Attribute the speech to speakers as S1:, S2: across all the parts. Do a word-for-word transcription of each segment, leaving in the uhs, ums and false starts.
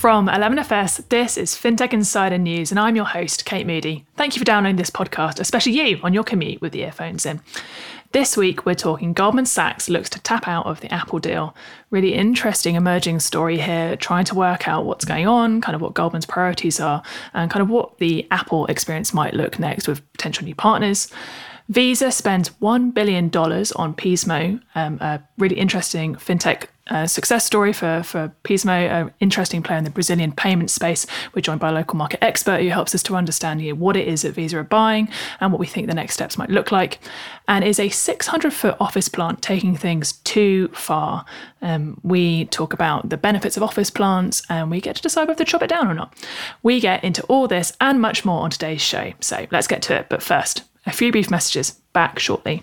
S1: From eleven F S, this is FinTech Insider News, and I'm your host, Kate Moody. Thank you for downloading this podcast, especially you on your commute with the earphones in. This week, we're talking Goldman Sachs looks to tap out of the Apple deal. Really interesting emerging story here, trying to work out what's going on, kind of what Goldman's priorities are, and kind of what the Apple experience might look next with potential new partners. Visa spends one billion dollars on Pismo, um, a really interesting fintech uh, success story for, for Pismo, an interesting player in the Brazilian payment space. We're joined by a local market expert who helps us to understand you know, what it is that Visa are buying and what we think the next steps might look like. And is a six hundred foot office plant taking things too far? Um, we talk about the benefits of office plants and we get to decide whether to chop it down or not. We get into all this and much more on today's show. So let's get to it. But first, a few brief messages. Back shortly.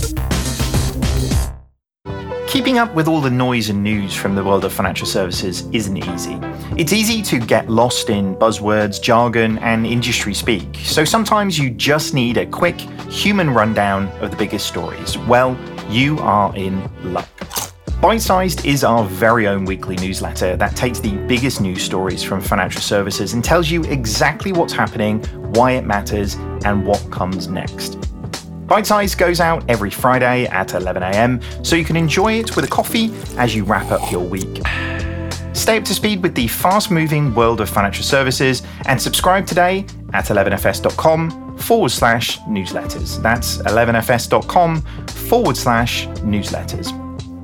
S2: Keeping up with all the noise and news from the world of financial services isn't easy. It's easy to get lost in buzzwords, jargon, and industry speak. So sometimes you just need a quick human rundown of the biggest stories. Well, you are in luck. Bite-Sized is our very own weekly newsletter that takes the biggest news stories from financial services and tells you exactly what's happening, why it matters, and what comes next. Bite-Sized goes out every Friday at eleven a.m, so you can enjoy it with a coffee as you wrap up your week. Stay up to speed with the fast-moving world of financial services and subscribe today at eleven f s dot com forward slash newsletters. That's eleven f s dot com forward slash newsletters.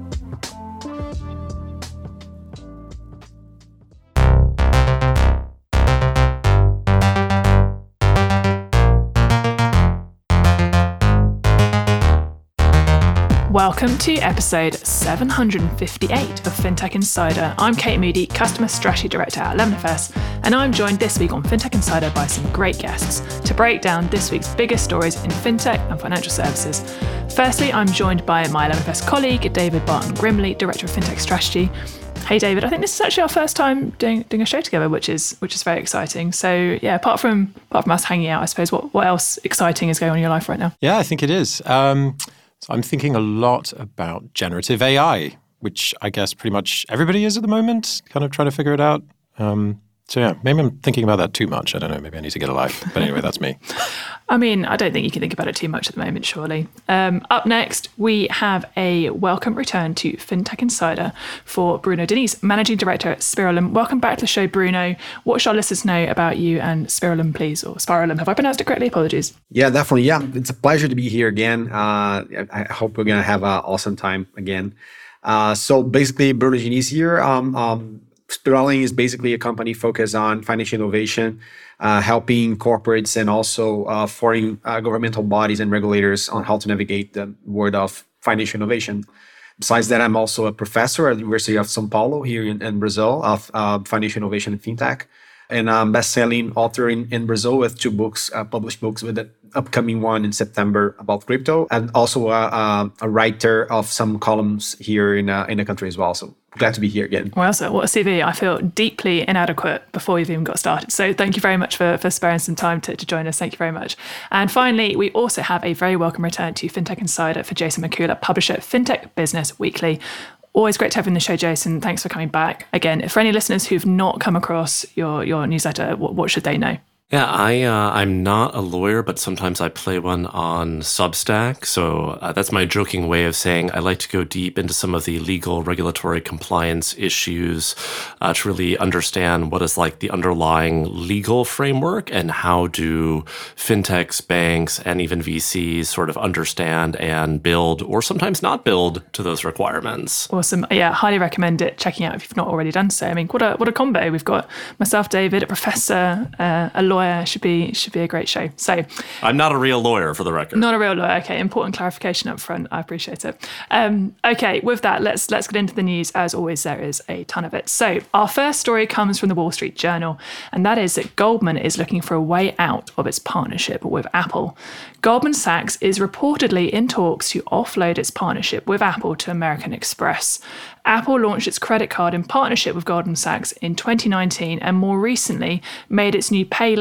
S1: Welcome to episode seven hundred fifty-eight of FinTech Insider. I'm Kate Moody, Customer Strategy Director at eleven F S, and I'm joined this week on FinTech Insider by some great guests to break down this week's biggest stories in FinTech and financial services. Firstly, I'm joined by my eleven F S colleague, David Barton Grimley, Director of FinTech Strategy. Hey David, I think this is actually our first time doing doing a show together, which is which is very exciting. So yeah, apart from apart from us hanging out, I suppose what, what else exciting is going on in your life right now?
S3: Yeah, I think it is. Um, So I'm thinking a lot about generative A I, which I guess pretty much everybody is at the moment, kind of trying to figure it out. Um, so yeah, maybe I'm thinking about that too much. I don't know, maybe I need to get a life. But anyway, that's me.
S1: I mean, I don't think you can think about it too much at the moment, surely. Um, up next, we have a welcome return to FinTech Insider for Bruno Diniz, Managing Director at Spiralum. Welcome back to the show, Bruno. What should our listeners know about you and Spiralum, please? Or Spiralum, have I pronounced it correctly? Apologies.
S4: Yeah, definitely. Yeah, it's a pleasure to be here again. Uh, I hope we're going to have an awesome time again. Uh, so basically, Bruno Diniz here. Um, um, Spiralum is basically a company focused on financial innovation, uh, helping corporates and also uh, foreign uh, governmental bodies and regulators on how to navigate the world of financial innovation. Besides that, I'm also a professor at the University of São Paulo here in, in Brazil of uh, financial innovation and fintech, and I'm best-selling author in, in Brazil with two books, uh, published books, with the upcoming one in September about crypto, and also a, a, a writer of some columns here in uh, in the country as well. So glad to be here again.
S1: Well, so what a C V. I feel deeply inadequate before we've even got started. So thank you very much for, for sparing some time to, to join us. Thank you very much. And finally, we also have a very welcome return to FinTech Insider for Jason Mikula, publisher at FinTech Business Weekly. Always great to have you on the show, Jason. Thanks for coming back. Again, for any listeners who've not come across your, your newsletter, what, what should they know?
S5: Yeah, I, uh, I'm not a lawyer, but sometimes I play one on Substack. So uh, that's my joking way of saying I like to go deep into some of the legal regulatory compliance issues uh, to really understand what is like the underlying legal framework and how do fintechs, banks, and even V Cs sort of understand and build or sometimes not build to those requirements.
S1: Awesome. Yeah, highly recommend it, checking out if you've not already done so. I mean, what a what a combo. We've got myself, David, a professor, uh, a lawyer. Should be should be a great show. So
S5: I'm not a real lawyer, for the record.
S1: Not a real lawyer. Okay, important clarification up front. I appreciate it. Um, okay, with that, let's let's get into the news. As always, there is a ton of it. So our first story comes from the Wall Street Journal, and that is that Goldman is looking for a way out of its partnership with Apple. Goldman Sachs is reportedly in talks to offload its partnership with Apple to American Express. Apple launched its credit card in partnership with Goldman Sachs in twenty nineteen and more recently made its new Pay Later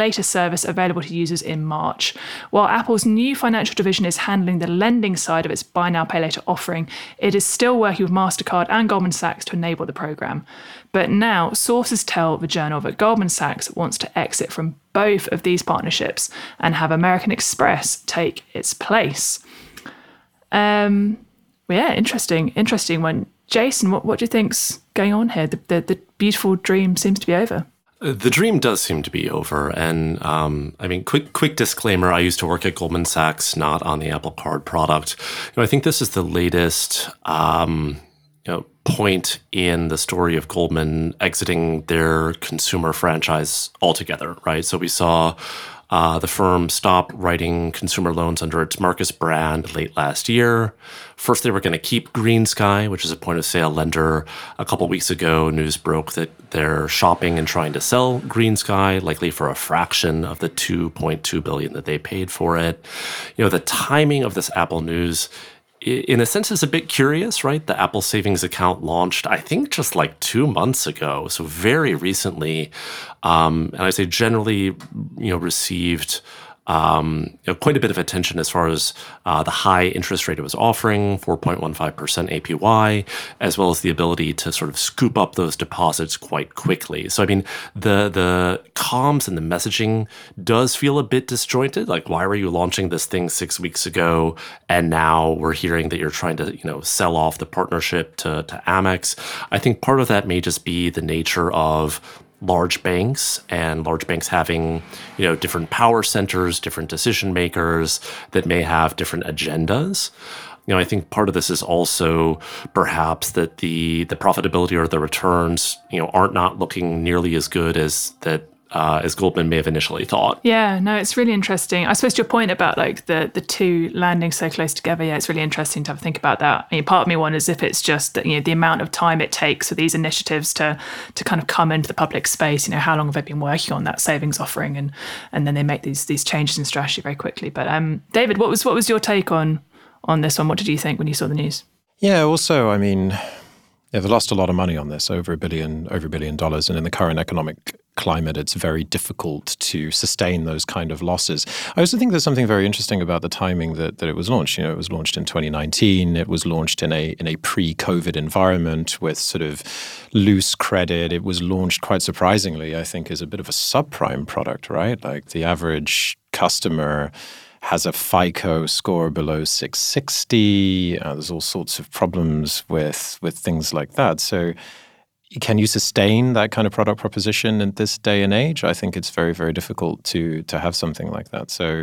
S1: later service available to users in March. While Apple's new financial division is handling the lending side of its buy now, pay later offering, it is still working with MasterCard and Goldman Sachs to enable the program. But now, sources tell the Journal that Goldman Sachs wants to exit from both of these partnerships and have American Express take its place. Um, yeah, interesting, interesting one. Jason, what, what do you think's going on here? The, the, the beautiful dream seems to be over.
S5: The dream does seem to be over. And um, I mean, quick quick disclaimer, I used to work at Goldman Sachs, not on the Apple Card product. You know, I think this is the latest um, you know, point in the story of Goldman exiting their consumer franchise altogether, right? So we saw Uh, the firm stopped writing consumer loans under its Marcus brand late last year. First, they were going to keep GreenSky, which is a point-of-sale lender. A couple weeks ago, news broke that they're shopping and trying to sell GreenSky, likely for a fraction of the two point two billion dollars that they paid for it. You know, the timing of this Apple news, in a sense, is a bit curious, right? The Apple Savings account launched, I think, just like two months ago, so very recently. Um, and I say generally, you know, received um, you know, quite a bit of attention as far as uh, the high interest rate it was offering, four point one five percent A P Y, as well as the ability to sort of scoop up those deposits quite quickly. So, I mean, the the comms and the messaging does feel a bit disjointed. Like, why were you launching this thing six weeks ago, and now we're hearing that you're trying to, you know, sell off the partnership to, to Amex? I think part of that may just be the nature of large banks and large banks having, you know, different power centers, different decision makers that may have different agendas. You know, I think part of this is also perhaps that the the profitability or the returns, you know, aren't not looking nearly as good as that uh, as Goldman may have initially thought.
S1: Yeah, no, it's really interesting. I suppose to your point about like the the two landing so close together, yeah, it's really interesting to have a think about that. I mean, part of me wonders if it's just that, you know, the amount of time it takes for these initiatives to to kind of come into the public space. You know, how long have they been working on that savings offering, and and then they make these these changes in strategy very quickly. But um, David, what was what was your take on on this one? What did you think when you saw the news?
S3: Yeah, also, I mean, yeah, they lost a lot of money on this, over a billion, over a billion dollars, and in the current economic climate, it's very difficult to sustain those kind of losses. I also think there's something very interesting about the timing that, that it was launched. You know, it was launched in twenty nineteen. It was launched in a in a pre-COVID environment with sort of loose credit. It was launched quite surprisingly, I think, as a bit of a subprime product, right? Like the average customer has a FICO score below six sixty. Uh, there's all sorts of problems with with things like that. So can you sustain that kind of product proposition in this day and age? I think it's very, very difficult to to have something like that. So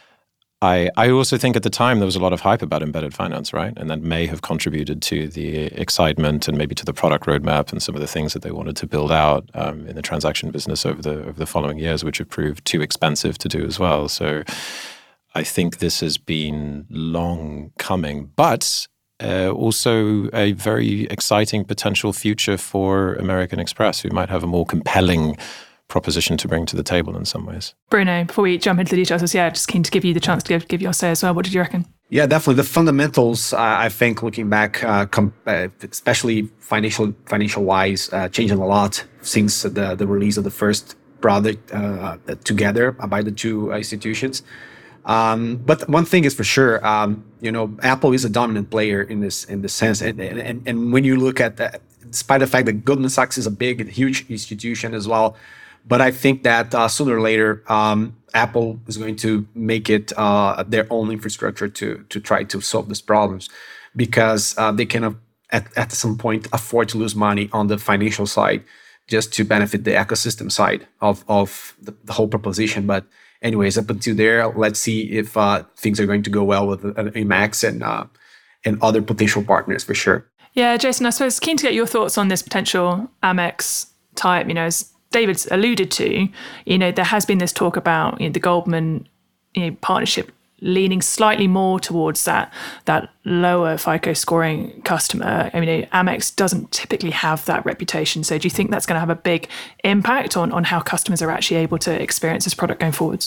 S3: I I also think at the time there was a lot of hype about embedded finance, right? And that may have contributed to the excitement and maybe to the product roadmap and some of the things that they wanted to build out um, in the transaction business over the over the following years, which have proved too expensive to do as well. So I think this has been long coming, but uh, also a very exciting potential future for American Express, who might have a more compelling proposition to bring to the table in some ways.
S1: Bruno, before we jump into the details, yeah, just keen to give you the chance to give, give your say as well. What did you reckon?
S4: Yeah, definitely. The fundamentals, uh, I think, looking back, uh, com- uh, especially financial financial wise, uh, changing a lot since the, the release of the first product uh, together by the two institutions. Um, but one thing is for sure, um, you know, Apple is a dominant player in this in this sense, and and and when you look at that, despite the fact that Goldman Sachs is a big and huge institution as well, but I think that uh, sooner or later, um, Apple is going to make it uh, their own infrastructure to to try to solve these problems, because uh, they can uh, at at some point afford to lose money on the financial side just to benefit the ecosystem side of of the, the whole proposition, but. Anyways, up until there, let's see if uh, things are going to go well with uh, Amex and uh, and other potential partners for sure.
S1: Yeah, Jason, I suppose keen to get your thoughts on this potential Amex type. You know, as David's alluded to, you know, there has been this talk about, you know, the Goldman, you know, partnership leaning slightly more towards that that lower FICO scoring customer. I mean, you know, Amex doesn't typically have that reputation. So do you think that's going to have a big impact on, on how customers are actually able to experience this product going forwards?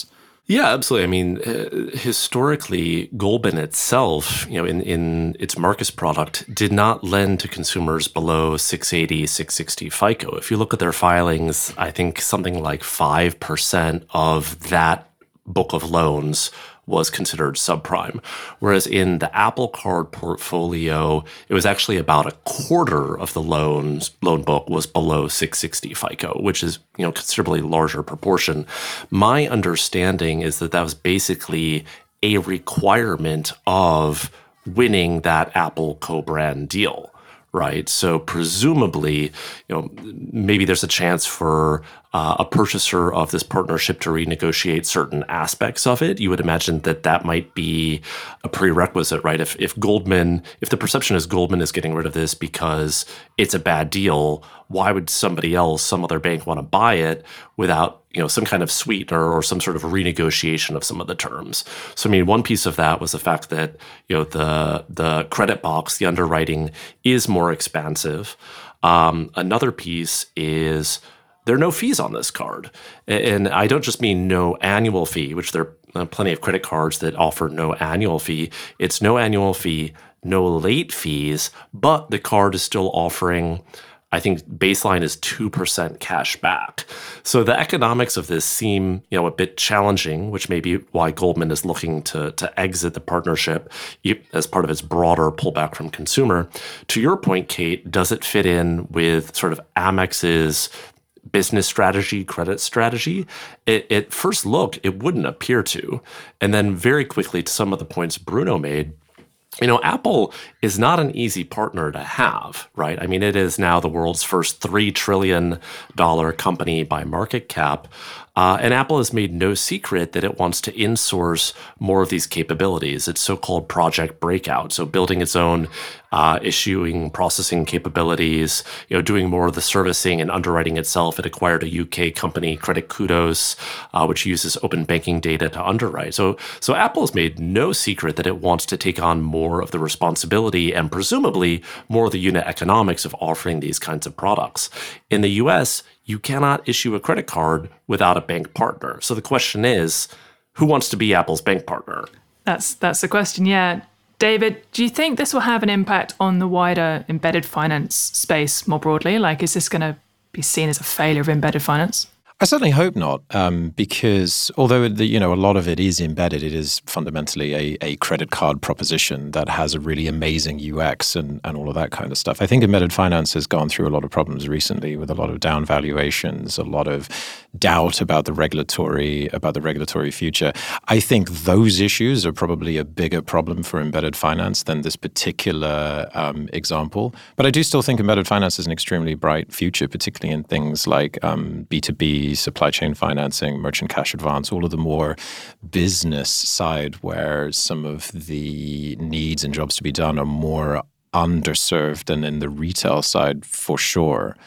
S5: Yeah, absolutely. I mean, uh, historically, Goldman itself, you know, in, in its Marcus product, did not lend to consumers below six eighty, six sixty FICO. If you look at their filings, I think something like five percent of that book of loans was considered subprime. Whereas in the Apple Card portfolio, it was actually about a quarter of the loans loan book was below six sixty FICO, which is, you know, considerably larger proportion. My understanding is that that was basically a requirement of winning that Apple co-brand deal. Right. So presumably, you know, maybe there's a chance for uh, a purchaser of this partnership to renegotiate certain aspects of it. You would imagine that that might be a prerequisite, right? If if Goldman, if the perception is Goldman is getting rid of this because it's a bad deal, why would somebody else, some other bank, want to buy it without, you know, some kind of sweetener or some sort of renegotiation of some of the terms? So, I mean, one piece of that was the fact that, you know, the the credit box, the underwriting is more expansive. Um, another piece is there are no fees on this card. And I don't just mean no annual fee, which there are plenty of credit cards that offer no annual fee. It's no annual fee, no late fees, but the card is still offering, I think baseline is two percent cash back. So the economics of this seem, you know, a bit challenging, which may be why Goldman is looking to, to exit the partnership as part of its broader pullback from consumer. To your point, Kate, does it fit in with sort of Amex's business strategy, credit strategy? It, at first look, it wouldn't appear to. And then very quickly to some of the points Bruno made, you know, Apple is not an easy partner to have, right? I mean, it is now the world's first three trillion dollars company by market cap. Uh, and Apple has made no secret that it wants to insource more of these capabilities. It's so-called Project Breakout. So building its own uh, issuing processing capabilities, you know, doing more of the servicing and underwriting itself. It acquired a U K company, Credit Kudos, uh, which uses open banking data to underwrite. So, so Apple has made no secret that it wants to take on more of the responsibility and presumably more of the unit economics of offering these kinds of products. In the U S, you cannot issue a credit card without a bank partner. So the question is, who wants to be Apple's bank partner?
S1: That's that's the question, yeah. David, do you think this will have an impact on the wider embedded finance space more broadly? Like, is this going to be seen as a failure of embedded finance?
S3: I certainly hope not, um, because although the, you know a lot of it is embedded, it is fundamentally a, a credit card proposition that has a really amazing U X and, and all of that kind of stuff. I think embedded finance has gone through a lot of problems recently with a lot of down valuations, a lot of doubt about the regulatory about the regulatory future. I think those issues are probably a bigger problem for embedded finance than this particular um, example. But I do still think embedded finance is an extremely bright future, particularly in things like um, B two B, supply chain financing, merchant cash advance, all of the more business side where some of the needs and jobs to be done are more underserved than in the retail side for sure.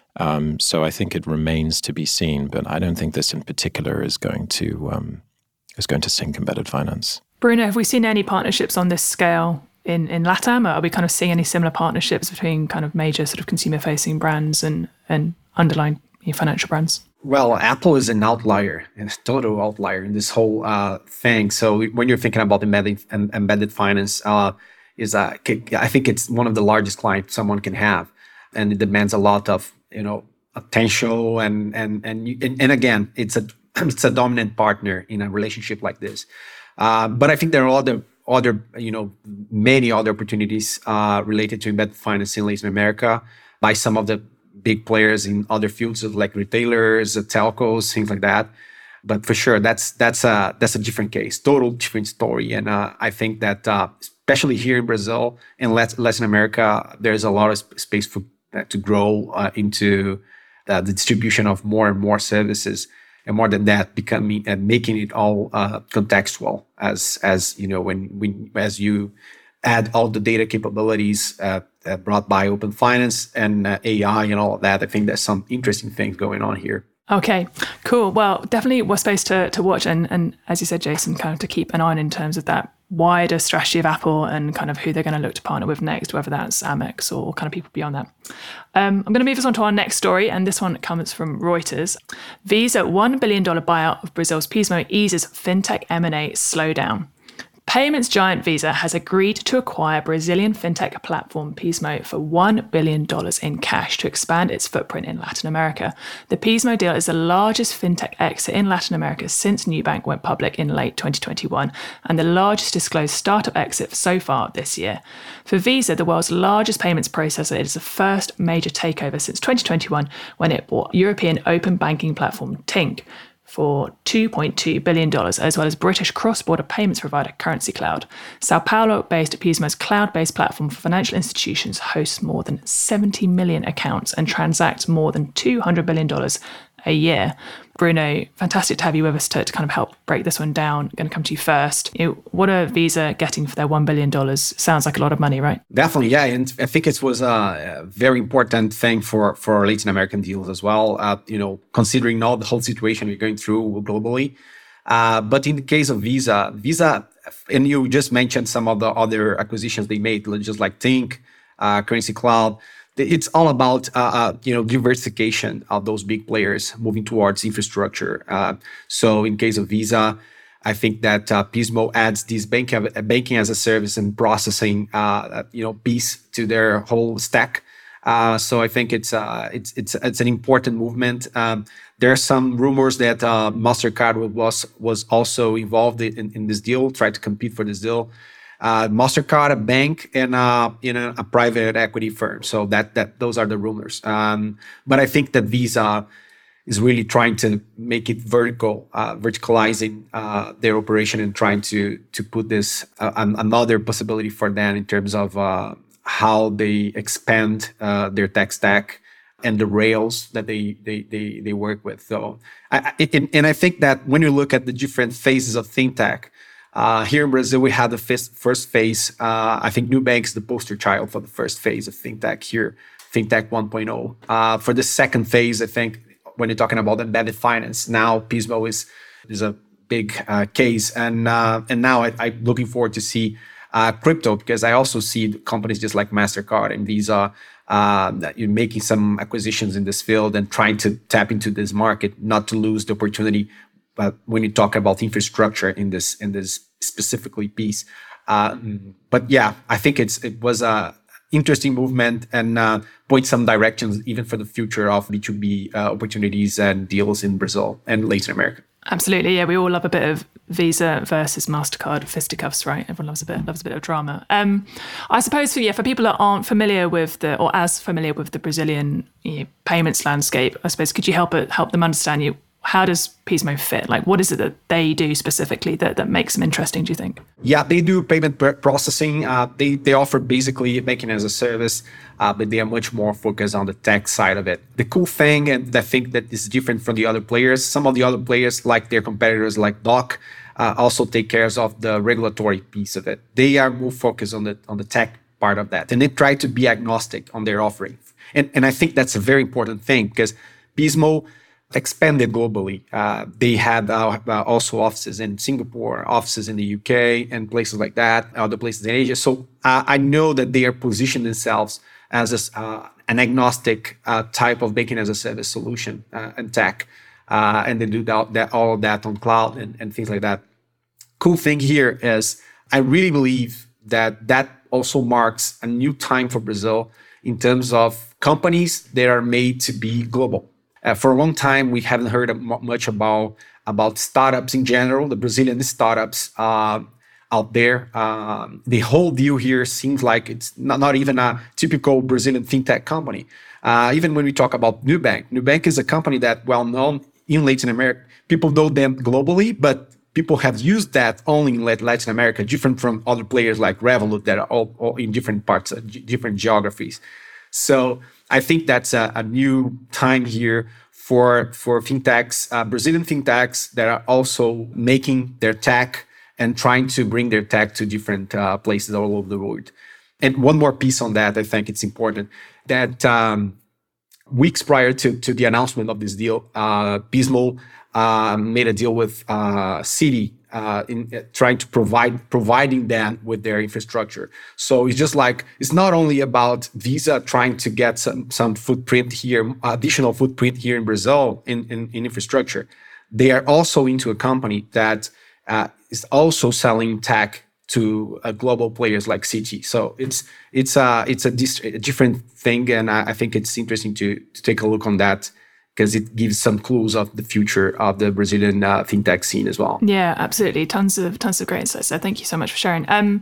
S3: Um, so I think it remains to be seen, but I don't think this in particular is going to um, is going to sink embedded finance.
S1: Bruno, have we seen any partnerships on this scale in, in LATAM? Or are we kind of seeing any similar partnerships between kind of major sort of consumer-facing brands and, and underlying financial brands?
S4: Well, Apple is an outlier, a total outlier in this whole uh, thing. So when you're thinking about embedded, embedded finance, uh, is uh, I think it's one of the largest clients someone can have, and it demands a lot of you know attention and and and and, and again, it's a it's a dominant partner in a relationship like this. Uh, but I think there are other other you know many other opportunities uh, related to embedded finance in Latin America by some of the big players in other fields like retailers, telcos, things like that. But for sure, that's that's a that's a different case, total different story. And uh, I think that uh, especially here in Brazil and Latin America, there's a lot of space for uh, to grow uh, into uh, the distribution of more and more services, and more than that, becoming and making it all uh, contextual. As as you know, when when as you add all the data capabilities uh, uh, brought by Open Finance and uh, A I and all of that, I think there's some interesting things going on here.
S1: Okay, cool. Well, definitely we're space to to watch and, and as you said, Jason, kind of to keep an eye on in terms of that wider strategy of Apple and kind of who they're going to look to partner with next, whether that's Amex or kind of people beyond that. Um, I'm going to move us on to our next story, and this one comes from Reuters. Visa one billion dollars buyout of Brazil's Pismo eases fintech M and A slowdown. Payments giant Visa has agreed to acquire Brazilian fintech platform Pismo for one billion dollars in cash to expand its footprint in Latin America. The Pismo deal is the largest fintech exit in Latin America since Nubank went public in late twenty twenty-one, and the largest disclosed startup exit so far this year. For Visa, the world's largest payments processor, it is the first major takeover since twenty twenty-one, when it bought European open banking platform Tink for two point two billion dollars, as well as British cross-border payments provider Currency Cloud. Sao Paulo-based Pismo's cloud-based platform for financial institutions hosts more than seventy million accounts and transacts more than two hundred billion dollars a year. Bruno, fantastic to have you with us to, to kind of help break this one down. I'm going to come to you first. You know, what are Visa getting for their one billion dollars? Sounds like a lot of money, right?
S4: Definitely, yeah. And I think it was a very important thing for, for Latin American deals as well, uh, you know, considering now the whole situation we're going through globally. Uh, but in the case of Visa, Visa, and you just mentioned some of the other acquisitions they made, just like Tink, uh, Currency Cloud. It's all about uh, uh, you know diversification of those big players moving towards infrastructure. Uh, so in case of Visa, I think that uh, Pismo adds this bank, banking as a service and processing uh, you know piece to their whole stack. Uh, so I think it's uh, it's it's it's an important movement. Um, there are some rumors that uh, Mastercard was was also involved in, in this deal, tried to compete for this deal. Uh, Mastercard, a bank, and uh, you know a private equity firm. So that that those are the rumors. Um, but I think that Visa is really trying to make it vertical, uh, verticalizing uh, their operation and trying to to put this uh, another possibility for them in terms of uh, how they expand uh, their tech stack and the rails that they they they, they work with. So, I, I, and I think that when you look at the different phases of fintech. Uh, here in Brazil, we had the first, first phase. Uh, I think Nubank is the poster child for the first phase of fintech here, fintech one point oh. Uh, for the second phase, I think when you're talking about embedded finance, now Pismo is is a big uh, case, and uh, and now I, I'm looking forward to see uh, crypto, because I also see companies just like Mastercard and Visa uh, that you're making some acquisitions in this field and trying to tap into this market, not to lose the opportunity. But when you talk about infrastructure in this in this specifically piece, uh, but yeah, I think it's it was a interesting movement and uh, points some directions even for the future of B two B uh, opportunities and deals in Brazil and Latin America.
S1: Absolutely, yeah. We all love a bit of Visa versus Mastercard fisticuffs, right? Everyone loves a bit loves a bit of drama. Um, I suppose for yeah, for people that aren't familiar with the or as familiar with the Brazilian you know, payments landscape, I suppose could you help it help them understand you? How does Pismo fit? Like, what is it that they do specifically that, that makes them interesting, do you think?
S4: Yeah, they do payment processing. Uh, they, they offer basically banking as a service, uh, but they are much more focused on the tech side of it. The cool thing, and I think that is different from the other players, some of the other players, like their competitors like Doc, uh, also take care of the regulatory piece of it. They are more focused on the on the tech part of that, and they try to be agnostic on their offering. And, and I think that's a very important thing, because Pismo expanded globally. Uh, they had uh, also offices in Singapore, offices in the U K, and places like that, other places in Asia. So uh, I know that they are positioned themselves as a, uh, an agnostic uh, type of banking as a service solution uh, and tech, uh, and they do that, that, all of that on cloud and, and things like that. Cool thing here is I really believe that that also marks a new time for Brazil in terms of companies that are made to be global. Uh, for a long time, we haven't heard much about, about startups in general, the Brazilian startups uh, out there. Um, the whole deal here seems like it's not, not even a typical Brazilian fintech company. Uh, even when we talk about Nubank, Nubank is a company that well known in Latin America. People know them globally, but people have used that only in Latin America, different from other players like Revolut that are all, all in different parts, uh, g- different geographies. So I think that's a, a new time here for, for fintechs, uh, Brazilian fintechs that are also making their tech and trying to bring their tech to different uh, places all over the world. And one more piece on that, I think it's important, that um, weeks prior to, to the announcement of this deal, uh, Pismo uh, made a deal with uh, Citi uh, in uh, trying to provide providing them with their infrastructure. So it's just like it's not only about Visa trying to get some some footprint here, additional footprint here in Brazil in in, in infrastructure. They are also into a company that uh, is also selling tech to uh, global players like C T. So it's it's a it's a, dist- a different thing, and I, I think it's interesting to to take a look on that, because it gives some clues of the future of the Brazilian uh, fintech scene as well.
S1: Yeah, absolutely. Tons of tons of great insights there. Thank you so much for sharing. Um,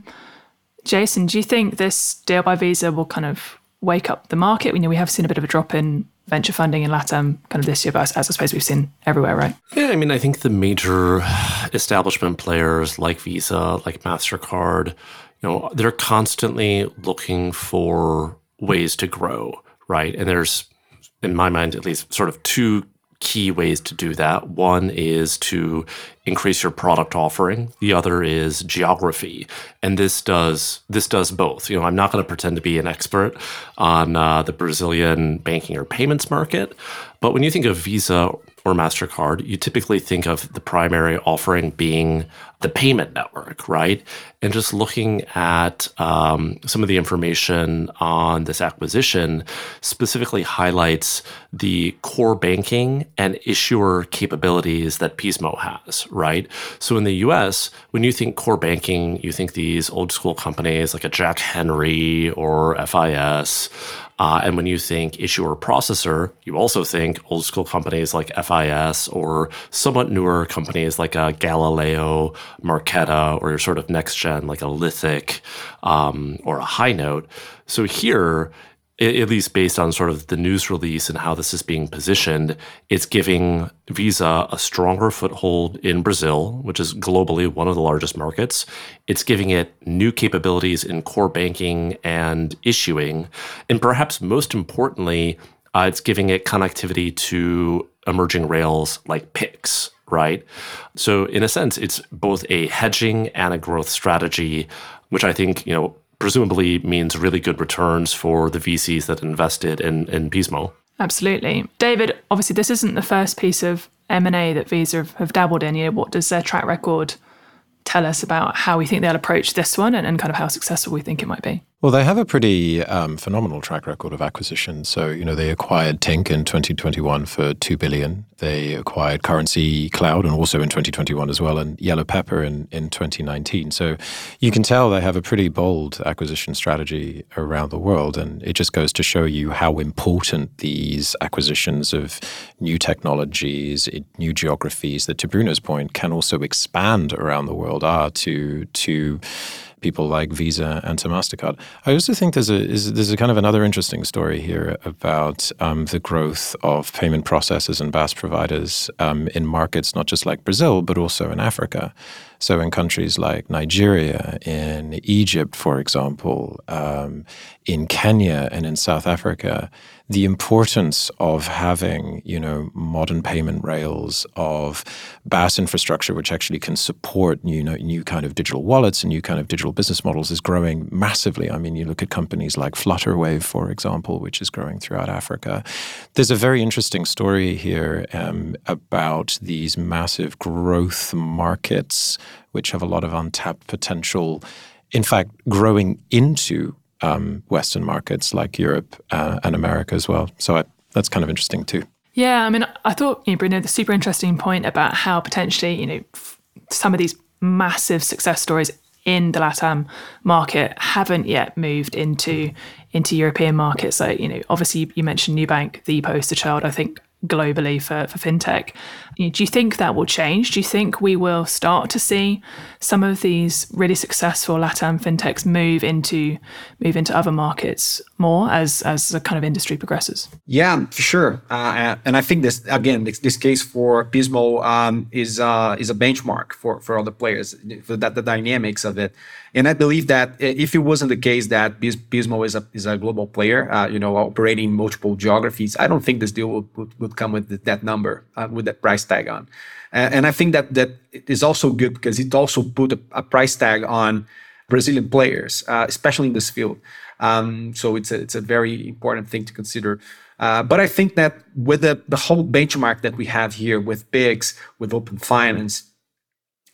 S1: Jason, do you think this deal by Visa will kind of wake up the market? We know we have seen a bit of a drop in venture funding in LATAM kind of this year, but as, as I suppose we've seen everywhere, right?
S5: Yeah, I mean, I think the major establishment players like Visa, like MasterCard, you know, they're constantly looking for ways to grow, right? And there's, in my mind, at least sort of two key ways to do that. One is to increase your product offering. The other is geography. And this does this does both. You know, I'm not going to pretend to be an expert on uh, the Brazilian banking or payments market, but when you think of Visa or MasterCard, you typically think of the primary offering being the payment network, right? And just looking at um, some of the information on this acquisition specifically highlights the core banking and issuer capabilities that Pismo has, right? So in the U S, when you think core banking, you think these old school companies like a Jack Henry or F I S. Uh, and when you think issuer processor, you also think old school companies like F I S or somewhat newer companies like a Galileo, Marqeta, or your sort of next gen like a Lithic um, or a Highnote. So here, at least based on sort of the news release and how this is being positioned, it's giving Visa a stronger foothold in Brazil, which is globally one of the largest markets. It's giving it new capabilities in core banking and issuing. And perhaps most importantly, uh, it's giving it connectivity to emerging rails like Pix, right? So in a sense, it's both a hedging and a growth strategy, which I think, you know, presumably means really good returns for the V Cs that invested in, in Pismo.
S1: Absolutely. David, obviously this isn't the first piece of M and A that Visa have, have dabbled in. You know, what does their track record tell us about how we think they'll approach this one and, and kind of how successful we think it might be?
S3: Well, they have a pretty um, phenomenal track record of acquisition. So, you know, they acquired Tink in twenty twenty-one for two billion dollars. They acquired Currency Cloud and also in twenty twenty-one as well, and Yellow Pepper in, in twenty nineteen. So you can tell they have a pretty bold acquisition strategy around the world. And it just goes to show you how important these acquisitions of new technologies, new geographies that, to Bruno's point, can also expand around the world are to to people like Visa and to MasterCard. I also think there's a is, there's a kind of another interesting story here about um, the growth of payment processors and B A S providers um, in markets not just like Brazil, but also in Africa. So in countries like Nigeria, in Egypt, for example, um, in Kenya and in South Africa, the importance of having, you know, modern payment rails, of B A S infrastructure, which actually can support new, you know, new kind of digital wallets and new kind of digital business models, is growing massively. I mean, you look at companies like Flutterwave, for example, which is growing throughout Africa. There's a very interesting story here um, about these massive growth markets, which have a lot of untapped potential, in fact, growing into um, Western markets like Europe uh, and America as well. So I, that's kind of interesting too.
S1: Yeah, I mean, I thought, you know, Bruno, the super interesting point about how potentially, you know, f- some of these massive success stories in the LATAM market haven't yet moved into into European markets. So, you know, obviously you mentioned Nubank, the poster child, I think, globally for, for fintech. You know, do you think that will change? Do you think we will start to see some of these really successful LATAM fintechs move into move into other markets more as as the kind of industry progresses?
S4: Yeah, for sure. Uh, and I think this, again, this, this case for Pismo um, is uh, is a benchmark for, for other players, for that the dynamics of it. And I believe that if it wasn't the case that Pismo is a is a global player, uh, you know, operating multiple geographies, I don't think this deal would, would, would come with that number, uh, with that price tag on. Uh, and I think that that is also good because it also put a, a price tag on Brazilian players, uh, especially in this field. Um, so it's a, it's a very important thing to consider. Uh, but I think that with the, the whole benchmark that we have here with Pix, with Open Finance,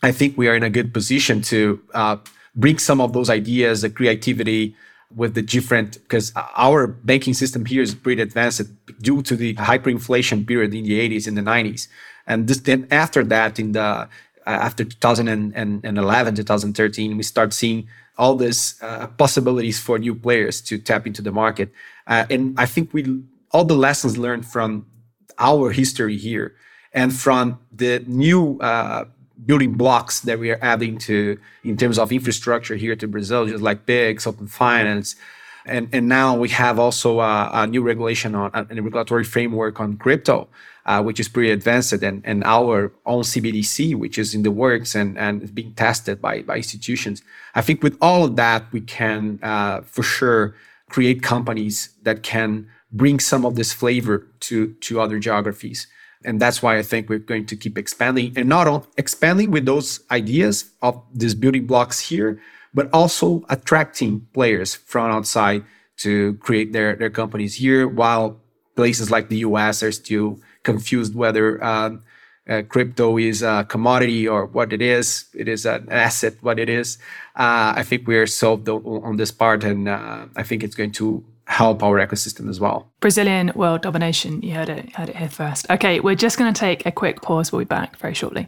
S4: I think we are in a good position to uh, bring some of those ideas, the creativity with the different, because our banking system here is pretty advanced due to the hyperinflation period in the eighties and the nineties. And this, then after that, in the after two thousand eleven, two thousand thirteen, we start seeing all these uh, possibilities for new players to tap into the market. Uh, and I think we all the lessons learned from our history here and from the new uh, building blocks that we are adding to in terms of infrastructure here to Brazil, just like P I X, Open Finance. And, and now we have also a, a new regulation on a regulatory framework on crypto, uh, which is pretty advanced, and, and our own C B D C, which is in the works and, and is being tested by, by institutions. I think with all of that, we can uh, for sure create companies that can bring some of this flavor to, to other geographies. And that's why I think we're going to keep expanding, and not only expanding with those ideas of these building blocks here, but also attracting players from outside to create their, their companies here, while places like the U S are still confused whether uh, uh, crypto is a commodity or what it is. It is an asset, what it is. Uh, I think we're solved on this part, and uh, I think it's going to help our ecosystem as well.
S1: Brazilian world domination. You heard it, heard it here first. Okay, we're just going to take a quick pause. We'll be back very shortly.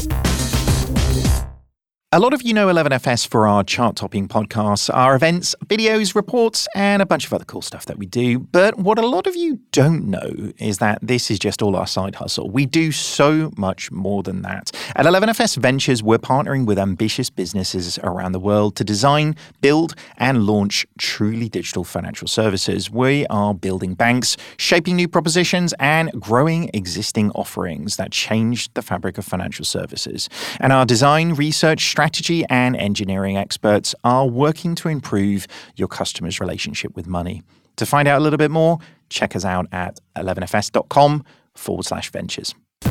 S2: A lot of you know eleven F S for our chart-topping podcasts, our events, videos, reports, and a bunch of other cool stuff that we do. But what a lot of you don't know is that this is just all our side hustle. We do so much more than that. At eleven F S Ventures, we're partnering with ambitious businesses around the world to design, build, and launch truly digital financial services. We are building banks, shaping new propositions, and growing existing offerings that change the fabric of financial services. And our design, research, strategy, and engineering experts are working to improve your customers' relationship with money. To find out a little bit more, check us out at eleven F S dot com forward slash ventures.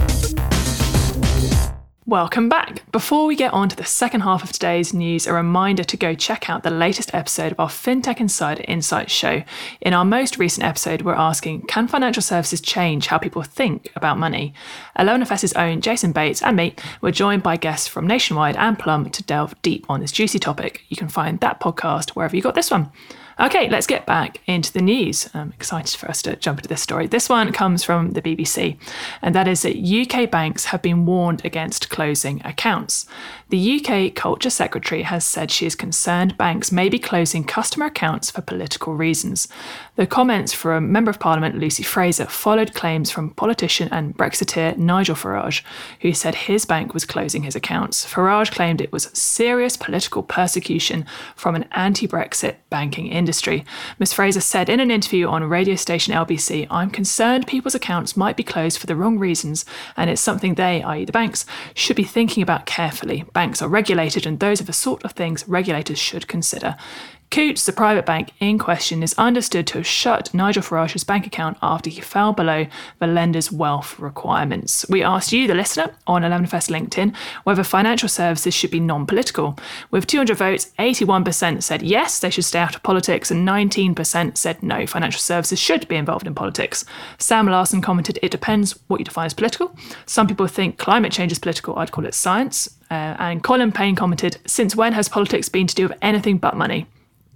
S1: Welcome back. Before we get on to the second half of today's news, a reminder to go check out the latest episode of our FinTech Insider Insights show. In our most recent episode, we're asking, can financial services change how people think about money? eleven F S's own Jason Bates and me were joined by guests from Nationwide and Plum to delve deep on this juicy topic. You can find that podcast wherever you got this one. Okay, let's get back into the news. I'm excited for us to jump into this story. This one comes from the B B C, and that is that U K banks have been warned against closing accounts. The U K Culture Secretary has said she is concerned banks may be closing customer accounts for political reasons. The comments from Member of Parliament Lucy Fraser followed claims from politician and Brexiteer Nigel Farage, who said his bank was closing his accounts. Farage claimed it was serious political persecution from an anti-Brexit banking industry. Industry. Miz Fraser said in an interview on radio station L B C, I'm concerned people's accounts might be closed for the wrong reasons, and it's something they, that is the banks, should be thinking about carefully. Banks are regulated, and those are the sort of things regulators should consider. Coutts, the private bank in question, is understood to have shut Nigel Farage's bank account after he fell below the lender's wealth requirements. We asked you, the listener, on eleven F S LinkedIn, whether financial services should be non-political. With two hundred votes, eighty-one percent said yes, they should stay out of politics, and nineteen percent said no, financial services should be involved in politics. Sam Larson commented, it depends what you define as political. Some people think climate change is political, I'd call it science. Uh, and Colin Payne commented, since when has politics been to do with anything but money?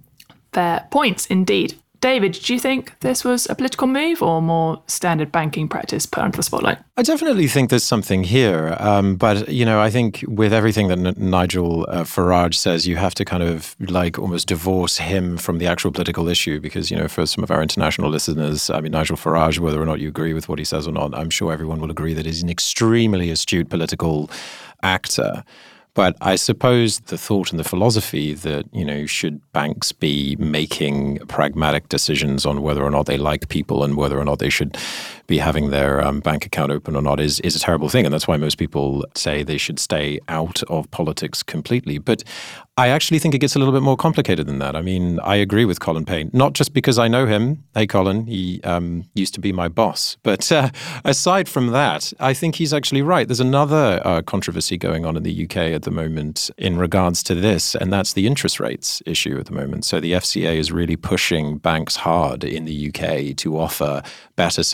S1: Fair points, indeed. David, do you think this was a political move or more standard banking practice put under the spotlight?
S3: I definitely think there's something here. Um, but, you know, I think with everything that N- Nigel uh, Farage says, you have to kind of like almost divorce him from the actual political issue because, you know, for some of our international listeners, I mean, Nigel Farage, whether or not you agree with what he says or not, I'm sure everyone will agree that he's an extremely astute political actor. But I suppose the thought and the philosophy that, you know, should banks be making pragmatic decisions on whether or not they like people and whether or not they should be having their um, bank account open or not is, is a terrible thing. And that's why most people say they should stay out of politics completely. But I actually think it gets a little bit more complicated than that. I mean, I agree with Colin Payne, not just because I know him. Hey, Colin, he um, used to be my boss. But uh, aside from that, I think he's actually right. There's another uh, controversy going on in the U K at the moment in regards to this, and that's the interest rates issue at the moment. So the F C A is really pushing banks hard in the U K to offer better savings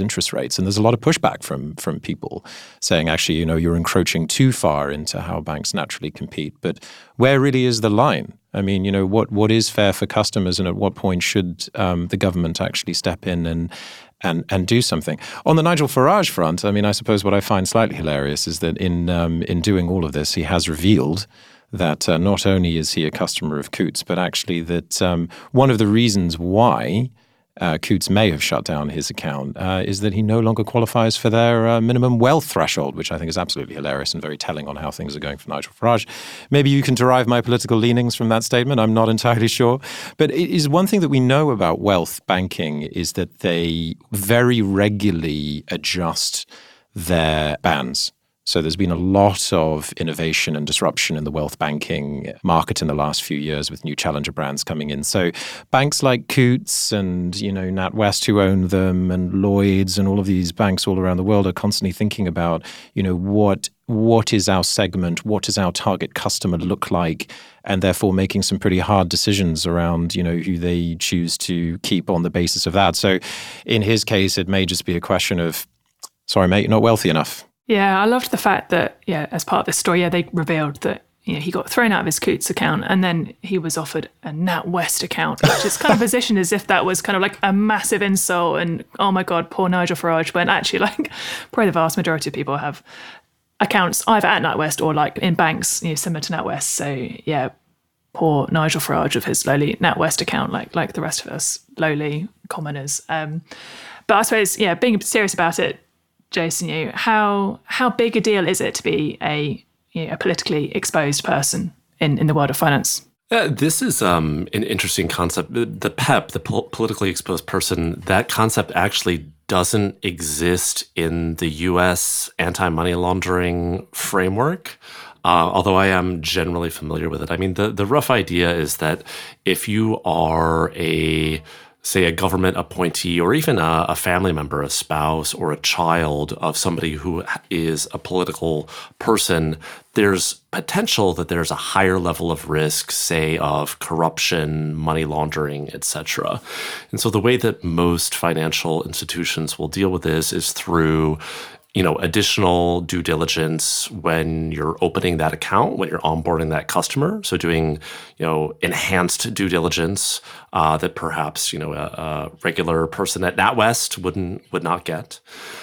S3: interest rates. And there's a lot of pushback from from people saying, actually, you know, you're encroaching too far into how banks naturally compete. But where really is the line? I mean, you know, what what is fair for customers, and at what point should um, the government actually step in and and and do something? On the Nigel Farage front, I mean, I suppose what I find slightly hilarious is that in um, in doing all of this, he has revealed that uh, not only is he a customer of Coutts, but actually that um, one of the reasons why uh, Coutts may have shut down his account uh, is that he no longer qualifies for their uh, minimum wealth threshold, which I think is absolutely hilarious and very telling on how things are going for Nigel Farage. Maybe you can derive my political leanings from that statement. I'm not entirely sure. But it is one thing that we know about wealth banking is that they very regularly adjust their bans. So there's been a lot of innovation and disruption in the wealth banking market in the last few years with new challenger brands coming in. So banks like Coutts and, you know, NatWest who own them and Lloyds and all of these banks all around the world are constantly thinking about, you know, what what is our segment, what does our target customer look like, and therefore making some pretty hard decisions around, you know, who they choose to keep on the basis of that. So in his case, it may just be a question of, sorry, mate, you're not wealthy enough.
S1: Yeah, I loved the fact that, yeah, as part of this story, yeah, they revealed that, you know, he got thrown out of his Coutts account and then he was offered a NatWest account, which is kind of positioned as if that was kind of like a massive insult and, oh my God, poor Nigel Farage, when actually, like, probably the vast majority of people have accounts either at NatWest or like in banks, you know, similar to NatWest. So, yeah, poor Nigel Farage of his lowly NatWest account, like like the rest of us lowly commoners. Um, but I suppose, yeah, being serious about it, Jason, you how how big a deal is it to be a you know, a politically exposed person in, in the world of finance?
S5: Uh, this is um, an interesting concept. The, the P E P, the pol- politically exposed person, that concept actually doesn't exist in the U S anti-money laundering framework. Uh, although I am generally familiar with it. I mean, the, the rough idea is that if you are a say a government appointee or even a, a family member, a spouse or a child of somebody who is a political person, there's potential that there's a higher level of risk, say of corruption, money laundering, et cetera. And so the way that most financial institutions will deal with this is through you know, additional due diligence when you're opening that account, when you're onboarding that customer. So doing, you know, enhanced due diligence uh, that perhaps, you know, a, a regular person at NatWest wouldn't would not get.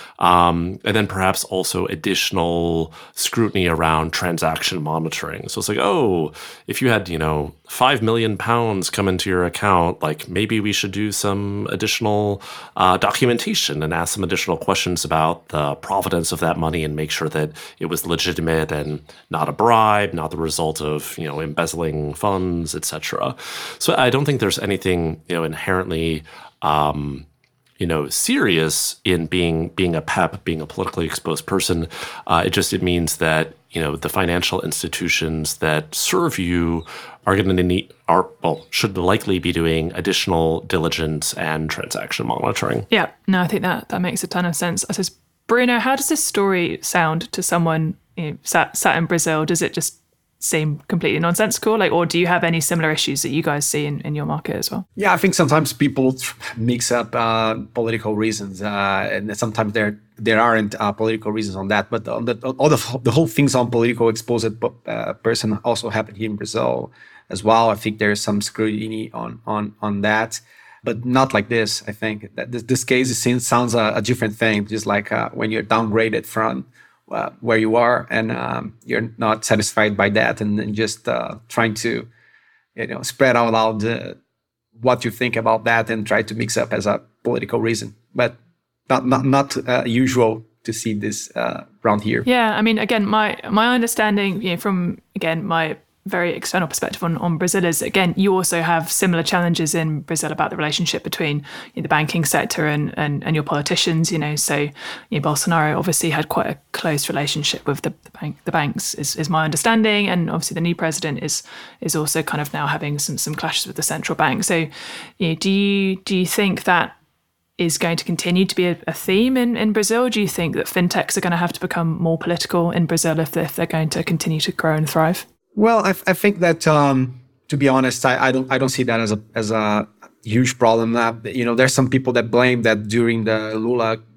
S5: Um, and then perhaps also additional scrutiny around transaction monitoring. So it's like, oh, if you had, you know, five million pounds come into your account, like maybe we should do some additional uh, documentation and ask some additional questions about the provenance of that money and make sure that it was legitimate and not a bribe, not the result of, you know, embezzling funds, et cetera. So I don't think there's anything, you know, inherently um, you know, serious in being being a P E P, being a politically exposed person. Uh, it just it means that you know the financial institutions that serve you are going to need are well should likely be doing additional diligence and transaction monitoring.
S1: Yeah, no, I think that that makes a ton of sense. I says, Bruno, how does this story sound to someone you know, sat sat in Brazil? Does it just seem completely nonsensical? Like, or do you have any similar issues that you guys see in, in your market as well?
S4: Yeah, I think sometimes people mix up uh, political reasons, uh, and sometimes there there aren't uh, political reasons on that. But on the, all the the whole things on political exposed uh, person also happen here in Brazil as well. I think there's some scrutiny on on on that, but not like this. I think that this, this case is, sounds a, a different thing, just like uh, when you're downgraded from Uh, where you are and um, you're not satisfied by that and, and just uh, trying to you know spread out loud uh, what you think about that and try to mix up as a political reason, but not not, not uh, usual to see this uh, around here.
S1: Yeah, I mean, again, my my understanding you know, from again my very external perspective on, on Brazil is, again, you also have similar challenges in Brazil about the relationship between you know, the banking sector and, and, and your politicians, you know, so you know, Bolsonaro obviously had quite a close relationship with the, the, bank, the banks, is, is my understanding, and obviously the new president is is also kind of now having some some clashes with the central bank. So you know, do you do you think that is going to continue to be a, a theme in, in Brazil? Do you think that fintechs are going to have to become more political in Brazil if they're, if they're going to continue to grow and thrive?
S4: Well, I, I think that um, to be honest, I, I don't I don't see that as a as a huge problem. Uh, you know, there's some people that blame that during the Lula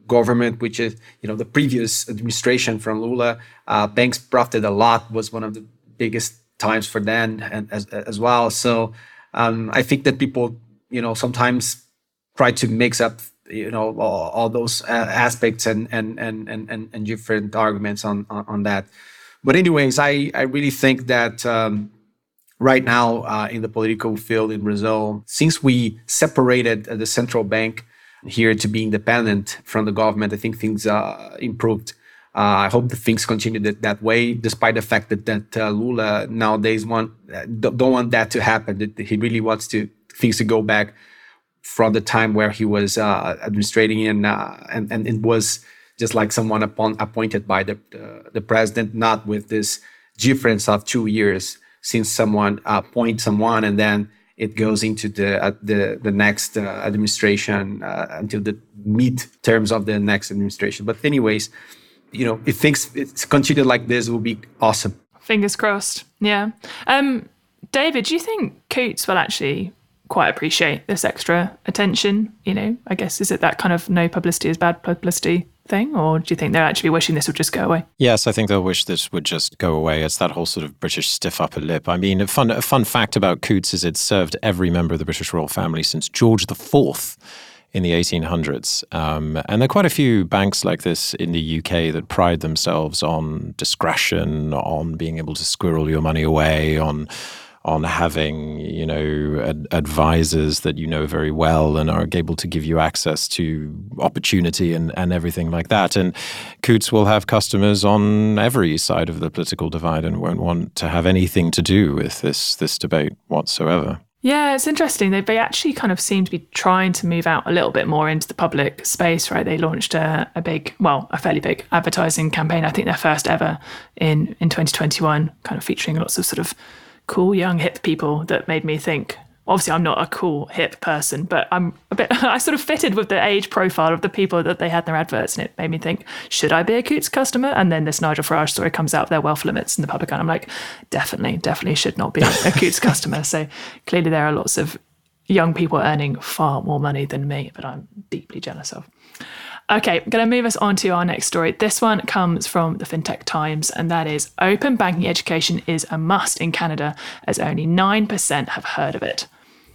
S4: government, which is, you know, the previous administration from Lula. Uh, banks profited a lot, was one of the biggest times for them and as, as well. So um, I think that people, you know, sometimes try to mix up, you know, all, all those uh, aspects and, and, and, and, and different arguments on, on, on that. But anyways, I, I really think that um, right now uh, in the political field in Brazil, since we separated uh, the central bank here to be independent from the government, I think things uh, improved. Uh, I hope that things continue that, that way, despite the fact that, that uh, Lula nowadays want, uh, don't want that to happen. That he really wants to things to go back from the time where he was uh, administrating and, uh, and and it was just like someone upon, appointed by the, the the president, not with this difference of two years since someone appoints someone and then it goes into the uh, the the next uh, administration uh, until the mid terms of the next administration. But anyways, you know, if things it's continued like this, it will be awesome.
S1: Fingers crossed. Yeah. Um, David, do you think Coutts will actually quite appreciate this extra attention? You know, I guess, is it that kind of no publicity is bad publicity thing, or do you think they're actually wishing this would just go away?
S3: Yes, I think they'll wish this would just go away. It's that whole sort of British stiff upper lip. I mean, a fun, a fun fact about Coutts is it served every member of the British royal family since George the Fourth in the eighteen hundreds. Um, and there are quite a few banks like this in the U K that pride themselves on discretion, on being able to squirrel your money away, on on having, you know, ad- advisors that you know very well and are able to give you access to opportunity and, and everything like that. And Coutts will have customers on every side of the political divide and won't want to have anything to do with this this debate whatsoever.
S1: Yeah, it's interesting. They they actually kind of seem to be trying to move out a little bit more into the public space, right? They launched a, a big, well, a fairly big advertising campaign. I think their first ever in, in twenty twenty-one, kind of featuring lots of sort of cool, young, hip people that made me think, obviously I'm not a cool, hip person, but I'm a bit, I sort of fitted with the age profile of the people that they had in their adverts, and it made me think, should I be a Coutts customer? And then this Nigel Farage story comes out of their wealth limits in the public, and I'm like, definitely, definitely should not be a Coutts customer. So clearly there are lots of young people earning far more money than me, but I'm deeply jealous of. Okay, I'm going to move us on to our next story. This one comes from the FinTech Times, and that is open banking education is a must in Canada, as only nine percent have heard of it.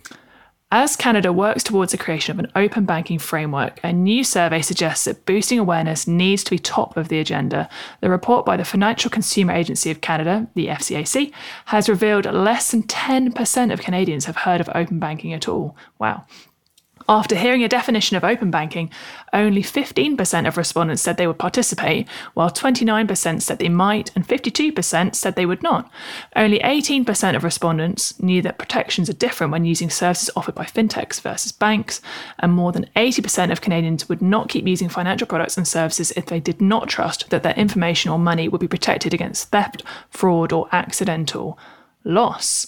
S1: As Canada works towards the creation of an open banking framework, a new survey suggests that boosting awareness needs to be top of the agenda. The report by the Financial Consumer Agency of Canada, the F C A C, has revealed less than ten percent of Canadians have heard of open banking at all. Wow. After hearing a definition of open banking, only fifteen percent of respondents said they would participate, while twenty-nine percent said they might and fifty-two percent said they would not. Only eighteen percent of respondents knew that protections are different when using services offered by fintechs versus banks, and more than eighty percent of Canadians would not keep using financial products and services if they did not trust that their information or money would be protected against theft, fraud, or accidental loss.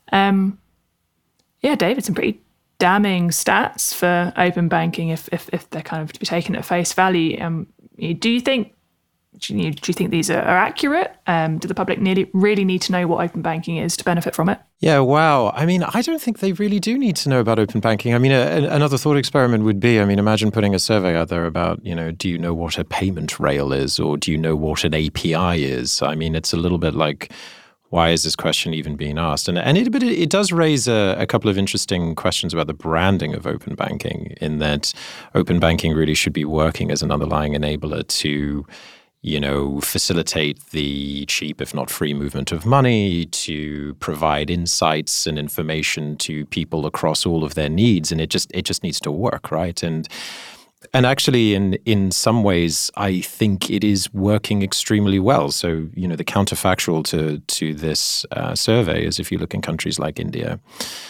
S1: Um, yeah, David, some pretty damning stats for open banking if if, if they're kind of to be taken at face value. Um, do you think do you, do you think these are, are accurate? Um, do the public nearly, really need to know what open banking is to benefit from it?
S3: Yeah, wow. I mean, I don't think they really do need to know about open banking. I mean, a, a, another thought experiment would be, I mean, imagine putting a survey out there about, you know, do you know what a payment rail is, or do you know what an A P I is? I mean, it's a little bit like, why is this question even being asked? And and it, but it, it does raise a, a couple of interesting questions about the branding of open banking, in that open banking really should be working as an underlying enabler to, you know, facilitate the cheap, if not free, movement of money, to provide insights and information to people across all of their needs. And it just it just needs to work, right? And And actually, in in some ways, I think it is working extremely well. So, you know, the counterfactual to to this uh, survey is, if you look in countries like India,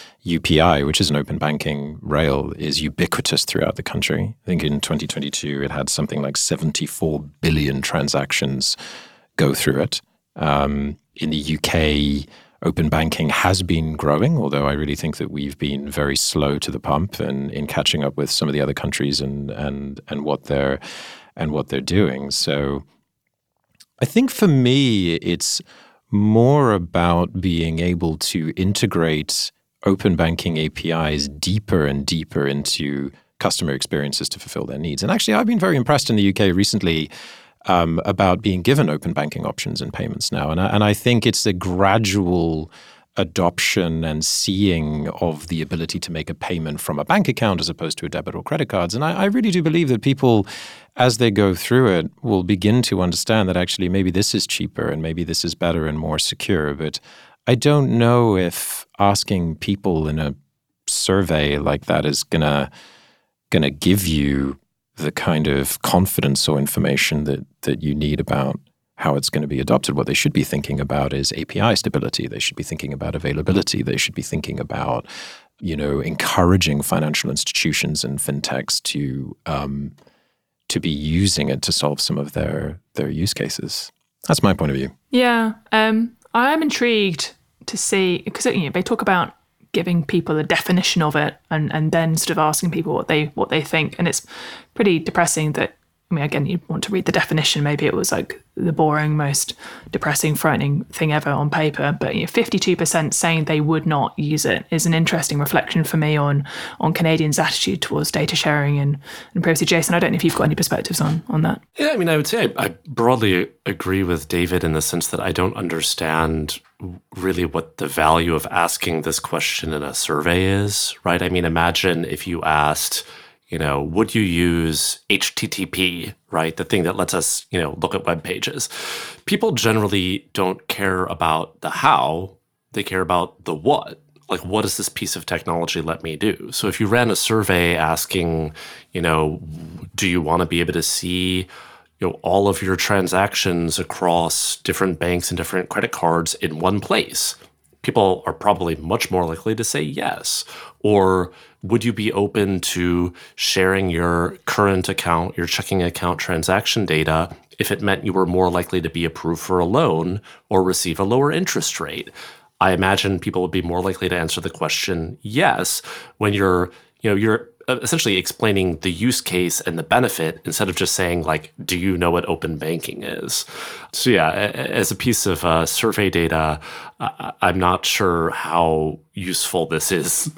S3: U P I, which is an open banking rail, is ubiquitous throughout the country. I think in twenty twenty-two, it had something like seventy-four billion transactions go through it. Um, in the U K, open banking has been growing, although I really think that we've been very slow to the pump and in catching up with some of the other countries and and and what they're and what they're doing. So I think for me, it's more about being able to integrate open banking A P Is deeper and deeper into customer experiences to fulfill their needs. And actually, I've been very impressed in the U K recently um, about being given open banking options in payments now. And I, and I think it's a gradual adoption and seeing of the ability to make a payment from a bank account as opposed to a debit or credit cards. And I, I really do believe that people, as they go through it, will begin to understand that actually maybe this is cheaper and maybe this is better and more secure. But I don't know if asking people in a survey like that is gonna gonna give you the kind of confidence or information that that you need about how it's going to be adopted. What they should be thinking about is A P I stability. They should be thinking about availability. They should be thinking about, you know, encouraging financial institutions and fintechs to um, to be using it to solve some of their their use cases. That's my point of view.
S1: Yeah, um, I'm intrigued to see, because you know, they talk about giving people a definition of it and, and then sort of asking people what they what they think. And it's pretty depressing that, I mean, again, you'd want to read the definition. Maybe it was like the boring, most depressing, frightening thing ever on paper. But you know, fifty-two percent saying they would not use it is an interesting reflection for me on on Canadians' attitude towards data sharing and, and privacy. Jason, I don't know if you've got any perspectives on, on that.
S5: Yeah, I mean, I would say I, I broadly agree with David in the sense that I don't understand really what the value of asking this question in a survey is, right? I mean, imagine if you asked, you know, would you use H T T P, right? The thing that lets us, you know, look at web pages. People generally don't care about the how, they care about the what. Like, what does this piece of technology let me do? So if you ran a survey asking, you know, do you want to be able to see, you know, all of your transactions across different banks and different credit cards in one place, people are probably much more likely to say yes. Or would you be open to sharing your current account, your checking account transaction data if it meant you were more likely to be approved for a loan or receive a lower interest rate? I imagine people would be more likely to answer the question yes when you're, you know, you're essentially explaining the use case and the benefit instead of just saying, like, do you know what open banking is? So yeah, as a piece of uh, survey data, I- I'm not sure how useful this is.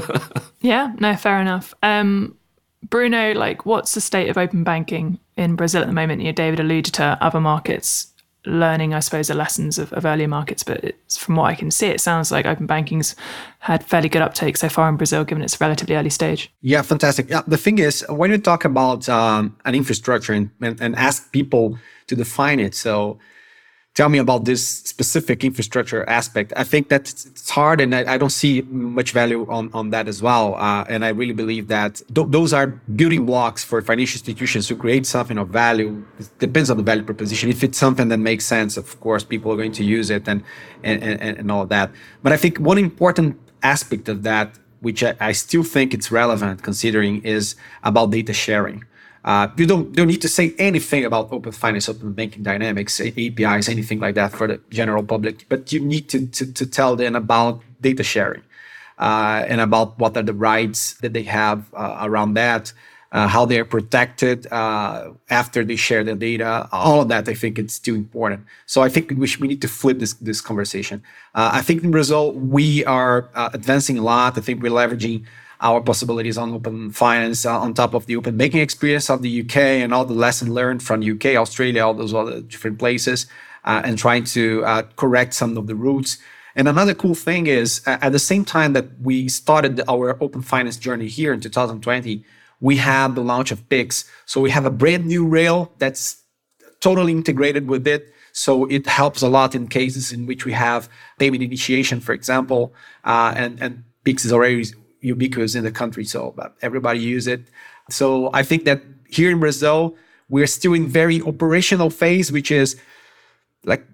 S1: Yeah, no, fair enough. Um, Bruno, like, what's the state of open banking in Brazil at the moment? You know, David alluded to other markets learning, I suppose, the lessons of, of earlier markets, but it's, from what I can see, it sounds like open banking's had fairly good uptake so far in Brazil, given its relatively early stage.
S4: Yeah, fantastic. Yeah, the thing is, when you talk about um, an infrastructure and, and, and ask people to define it, so tell me about this specific infrastructure aspect. I think that it's hard, and I, I don't see much value on, on that as well. Uh, and I really believe that th- those are building blocks for financial institutions to create something of value. It depends on the value proposition. If it's something that makes sense, of course, people are going to use it and and, and, and all of that. But I think one important aspect of that, which I, I still think it's relevant considering, is about data sharing. Uh, you don't don't need to say anything about open finance, open banking dynamics, A P Is, anything like that for the general public, but you need to to, to tell them about data sharing uh, and about what are the rights that they have uh, around that, uh, how they are protected uh, after they share the data. All of that, I think, it's still important. So I think we should, we need to flip this this conversation. Uh, I think in Brazil we are uh, advancing a lot. I think we're leveraging our possibilities on open finance uh, on top of the open banking experience of the U K and all the lessons learned from U K, Australia, all those other different places, uh, and trying to uh, correct some of the roots. And another cool thing is, uh, at the same time that we started our open finance journey here in two thousand twenty, we had the launch of Pix. So we have a brand new rail that's totally integrated with it. So it helps a lot in cases in which we have payment initiation, for example, uh, and, and Pix is already ubiquitous in the country, so everybody use it. So I think that here in Brazil, we're still in very operational phase, which is like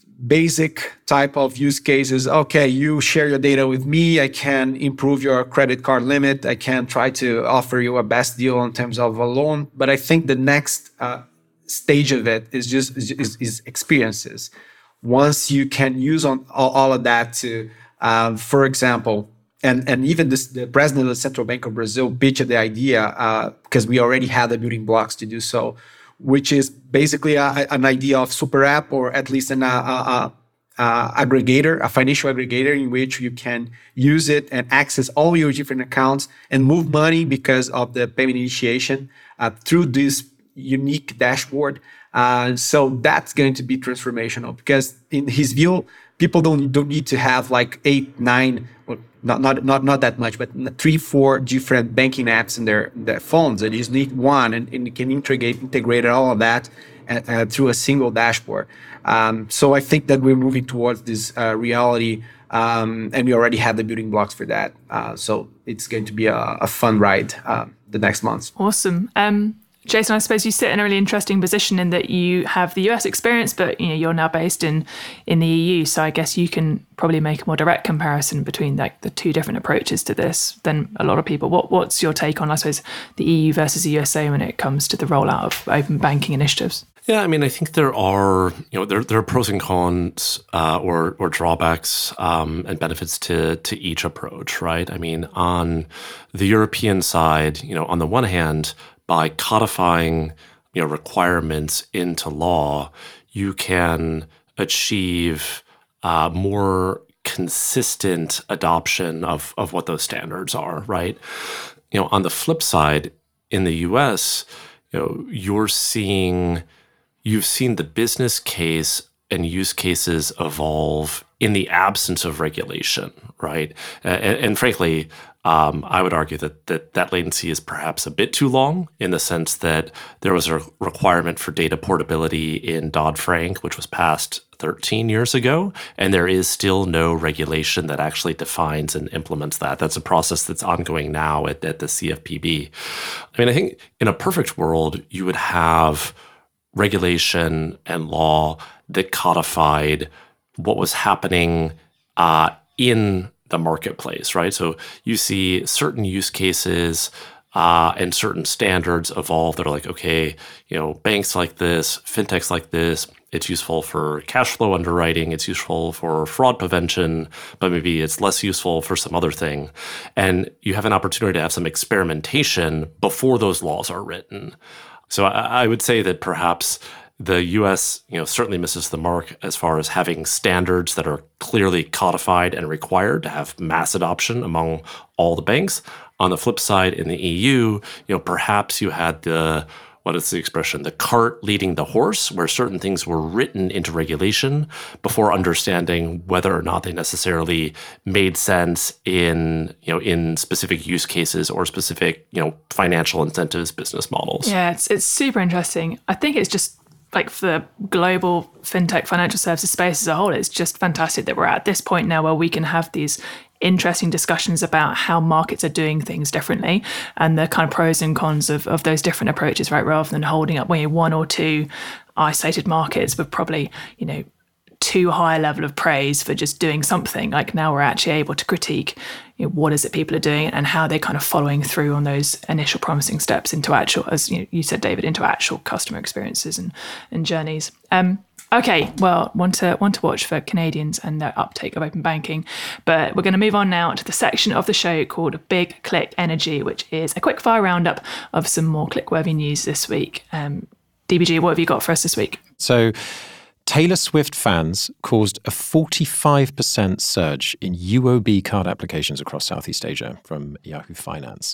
S4: basic type of use cases. Okay, you share your data with me. I can improve your credit card limit. I can try to offer you a best deal in terms of a loan. But I think the next uh, stage of it is just is, is experiences. Once you can use on all, all of that to, uh, for example, And and even this, the president of the Central Bank of Brazil pitched the idea, uh, because we already had the building blocks to do so, which is basically a, an idea of super app, or at least an, a, a, uh, aggregator, a financial aggregator in which you can use it and access all your different accounts and move money because of the payment initiation uh, through this unique dashboard. Uh, so that's going to be transformational because in his view, people don't don't need to have like eight, nine, well, not not not not that much, but three, four different banking apps in their their phones. They just need one, and, and you can integrate integrate all of that uh, uh, through a single dashboard. Um, so I think that we're moving towards this uh, reality, um, and we already have the building blocks for that. Uh, so it's going to be a, a fun ride uh, the next months.
S1: Awesome. Um, Jason, I suppose you sit in a really interesting position in that you have the U S experience, but you know you're now based in in the E U. So I guess you can probably make a more direct comparison between like the two different approaches to this than a lot of people. What what's your take on, I suppose, the E U versus the U S A when it comes to the rollout of open banking initiatives?
S5: Yeah, I mean, I think there are, you know, there there are pros and cons uh, or or drawbacks um, and benefits to to each approach, right? I mean, on the European side, you know, on the one hand, by codifying, you know, requirements into law, you can achieve uh, more consistent adoption of of what those standards are, right? You know, on the flip side, in the U S, you know, you're seeing you've seen the business case and use cases evolve in the absence of regulation, right? And, and frankly, um, I would argue that, that that latency is perhaps a bit too long in the sense that there was a requirement for data portability in Dodd-Frank, which was passed thirteen years ago, and there is still no regulation that actually defines and implements that. That's a process that's ongoing now at, at the C F P B. I mean, I think in a perfect world, you would have regulation and law that codified what was happening uh, in the marketplace, right? So you see certain use cases uh, and certain standards evolve that are like, okay, you know, banks like this, fintechs like this, it's useful for cash flow underwriting, it's useful for fraud prevention, but maybe it's less useful for some other thing. And you have an opportunity to have some experimentation before those laws are written. So I, I would say that perhaps the U S, you know, certainly misses the mark as far as having standards that are clearly codified and required to have mass adoption among all the banks. On the flip side, in the E U, you know, perhaps you had the, what is the expression, the cart leading the horse, where certain things were written into regulation before understanding whether or not they necessarily made sense in, you know, in specific use cases or specific, you know, financial incentives, business models.
S1: Yeah, it's it's super interesting. I think it's just like for the global fintech financial services space as a whole, it's just fantastic that we're at this point now where we can have these interesting discussions about how markets are doing things differently and the kind of pros and cons of, of those different approaches, right? Rather than holding up one or two isolated markets with probably, you know, too high a level of praise for just doing something. Like now we're actually able to critique, you know, what is it people are doing and how they're kind of following through on those initial promising steps into actual, as you know, you said, David, into actual customer experiences and, and journeys. Um, okay, well, one to one to watch for Canadians and their uptake of open banking. But we're going to move on now to the section of the show called Big Click Energy, which is a quick fire roundup of some more click-worthy news this week. Um, D B G, what have you got for us this week?
S3: So Taylor Swift fans caused a forty-five percent surge in U O B card applications across Southeast Asia from Yahoo Finance.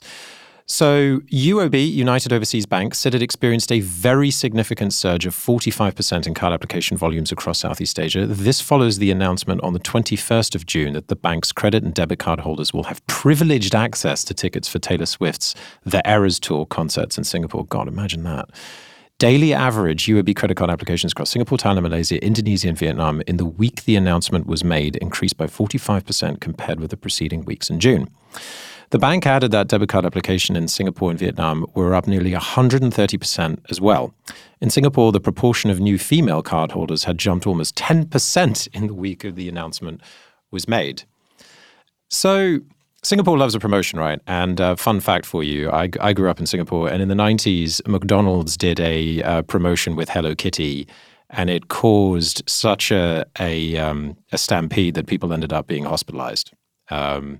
S3: So U O B, United Overseas Bank, said it experienced a very significant surge of forty-five percent in card application volumes across Southeast Asia. This follows the announcement on the twenty-first of June that the bank's credit and debit card holders will have privileged access to tickets for Taylor Swift's The Eras Tour concerts in Singapore. God, imagine that. Daily average U O B credit card applications across Singapore, Thailand, Malaysia, Indonesia, and Vietnam in the week the announcement was made increased by forty-five percent compared with the preceding weeks in June. The bank added that debit card application in Singapore and Vietnam were up nearly one hundred thirty percent as well. In Singapore, the proportion of new female cardholders had jumped almost ten percent in the week of the announcement was made. So Singapore loves a promotion, right? And uh, fun fact for you, I, I grew up in Singapore, and in the nineties, McDonald's did a uh, promotion with Hello Kitty, and it caused such a a, um, a stampede that people ended up being hospitalized. Um,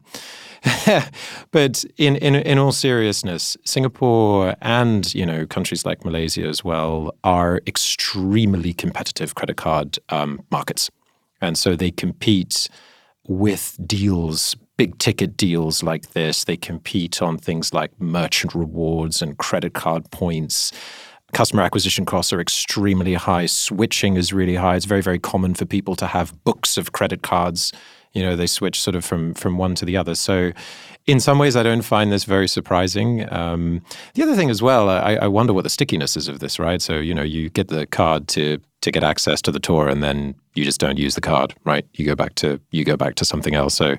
S3: but in, in in all seriousness, Singapore and, you know, countries like Malaysia as well are extremely competitive credit card um, markets. And so they compete with deals, big ticket deals like this. They compete on things like merchant rewards and credit card points. Customer acquisition costs are extremely high. Switching is really high. It's very, very common for people to have books of credit cards. You know, they switch sort of from from one to the other. So in some ways, I don't find this very surprising. Um, the other thing as well, I, I wonder what the stickiness is of this, right? So, you know, you get the card to to get access to the tour, and then you just don't use the card, right? You go back to you go back to something else. So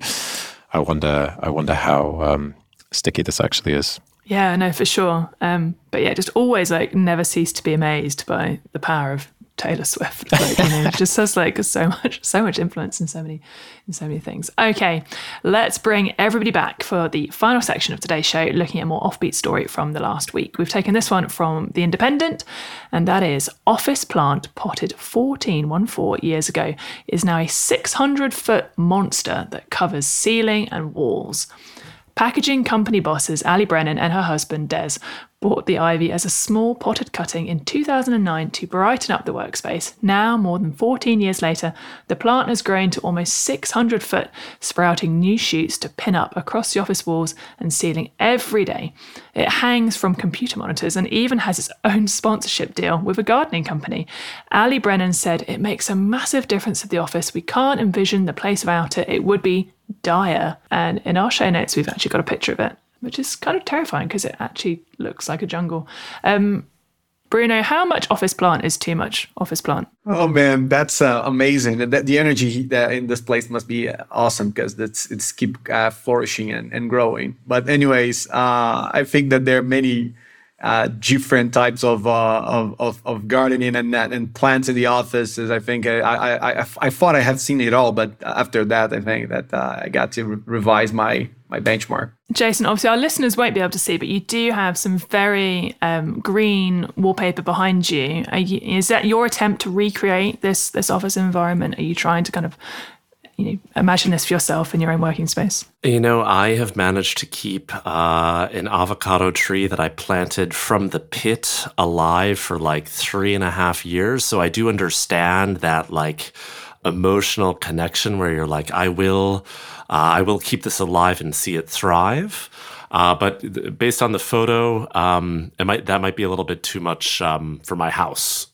S3: I wonder I wonder how um, sticky this actually is.
S1: Yeah, no, for sure. Um, but yeah, just always like never cease to be amazed by the power of Taylor Swift. Like, you know, just has like so much, so much influence in so many, in so many things. Okay, let's bring everybody back for the final section of today's show, looking at a more offbeat story from the last week. We've taken this one from The Independent, and that is office plant potted fourteen fourteen years ago is now a six hundred foot monster that covers ceiling and walls. Packaging company bosses Ali Brennan and her husband Des bought the ivy as a small potted cutting in two thousand nine to brighten up the workspace. Now, more than fourteen years later, the plant has grown to almost six hundred foot, sprouting new shoots to pin up across the office walls and ceiling every day. It hangs from computer monitors and even has its own sponsorship deal with a gardening company. Ali Brennan said, "It makes a massive difference to the office. We can't envision the place without it. It would be dire." And in our show notes, we've actually got a picture of it, which is kind of terrifying because it actually looks like a jungle. Um, Bruno, how much office plant is too much office plant?
S4: Oh man, that's uh, amazing. The, the energy that in this place must be awesome because it's it's keep uh, flourishing and, and growing. But anyways, uh, I think that there are many uh, different types of, uh, of of of gardening and and plants in the offices. I think I I I, I thought I had seen it all, but after that, I think that uh, I got to re- revise my my benchmark.
S1: Jason, obviously our listeners won't be able to see, but you do have some very um, green wallpaper behind you. Are you. Is that your attempt to recreate this this office environment? Are you trying to kind of, you know, imagine this for yourself in your own working space?
S5: You know, I have managed to keep uh, an avocado tree that I planted from the pit alive for like three and a half years. So I do understand that like emotional connection where you're like, I will... Uh, I will keep this alive and see it thrive. Uh, but th- based on the photo, um, it might that might be a little bit too much um, for my house.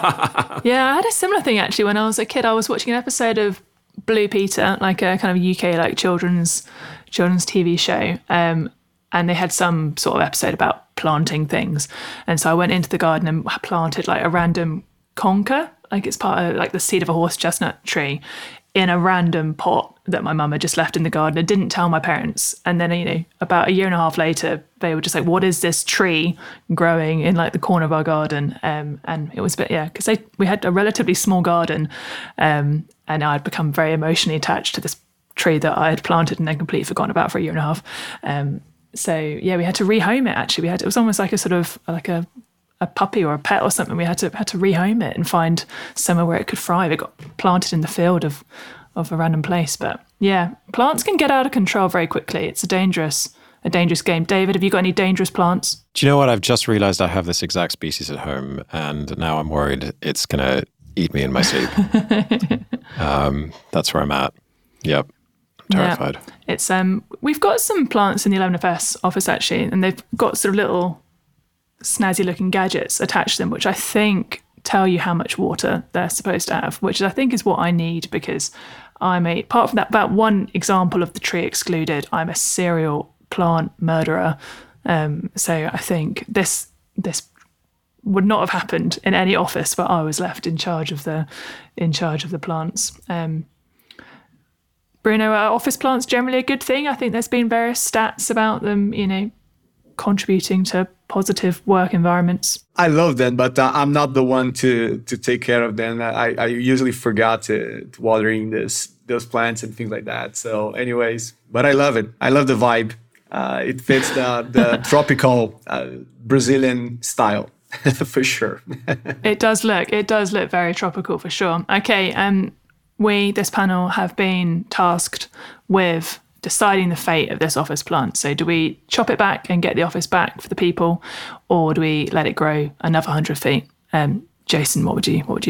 S1: Yeah, I had a similar thing actually when I was a kid. I was watching an episode of Blue Peter, like a kind of U K like children's children's T V show, um, and they had some sort of episode about planting things. And so I went into the garden and planted like a random conker, like it's part of like the seed of a horse chestnut tree, in a random pot that my mum had just left in the garden. I didn't tell my parents. And then, you know, about a year and a half later, they were just like, what is this tree growing in like the corner of our garden? Um, and it was a bit, yeah, because we had a relatively small garden. Um, and I'd become very emotionally attached to this tree that I had planted and then completely forgotten about for a year and a half. Um, so yeah, we had to rehome it actually. We had, it was almost like a sort of like a, a puppy or a pet or something. We had to had to rehome it and find somewhere where it could thrive. It got planted in the field of of a random place. But yeah, plants can get out of control very quickly. It's a dangerous a dangerous game. David, have you got any dangerous plants?
S3: Do you know what? I've just realized I have this exact species at home, and now I'm worried it's going to eat me in my sleep. um, that's where I'm at. Yep. I'm terrified.
S1: Yeah. It's um we've got some plants in the eleven F S office actually, and they've got sort of little snazzy looking gadgets attached to them, which I think tell you how much water they're supposed to have, which I think is what I need because I'm a, apart from that, that one example of the tree excluded, I'm a serial plant murderer. Um, so I think this this would not have happened in any office where I was left in charge of the in charge of the plants. Um, Bruno, are office plants generally a good thing? I think there's been various stats about them, you know, contributing to positive work environments.
S4: I love them, but uh, I'm not the one to to take care of them. I, I usually forgot to, to watering this those plants and things like that. So anyways, but I love it. I love the vibe. Uh, it fits the, the tropical uh, Brazilian style for sure.
S1: It does look, it does look very tropical for sure. Okay, um, we, this panel, have been tasked with deciding the fate of this office plant. So do we chop it back and get the office back for the people, or do we let it grow another hundred feet? Um, Jason, what would you what would you do?